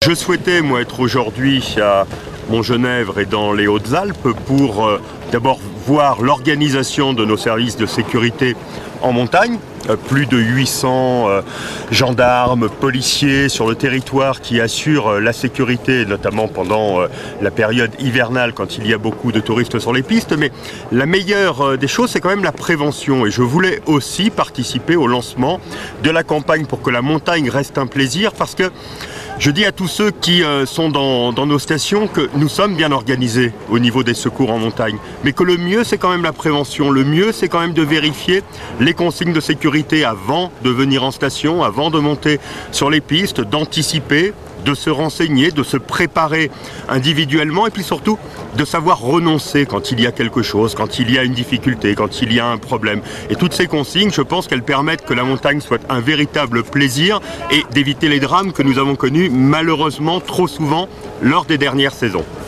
Je souhaitais, moi, être aujourd'hui à Montgenèvre et dans les Hautes-Alpes pour d'abord voir l'organisation de nos services de sécurité en montagne. Plus de 800 gendarmes, policiers sur le territoire qui assurent la sécurité, notamment pendant la période hivernale quand il y a beaucoup de touristes sur les pistes. Mais la meilleure des choses, c'est quand même la prévention. Et je voulais aussi participer au lancement de la campagne pour que la montagne reste un plaisir, parce que je dis à tous ceux qui sont dans nos stations que nous sommes bien organisés au niveau des secours en montagne, mais que le mieux c'est quand même la prévention, le mieux c'est quand même de vérifier les consignes de sécurité avant de venir en station, avant de monter sur les pistes, d'anticiper, de se renseigner, de se préparer individuellement et puis surtout de savoir renoncer quand il y a quelque chose, quand il y a une difficulté, quand il y a un problème. Et toutes ces consignes, je pense qu'elles permettent que la montagne soit un véritable plaisir et d'éviter les drames que nous avons connus malheureusement trop souvent lors des dernières saisons.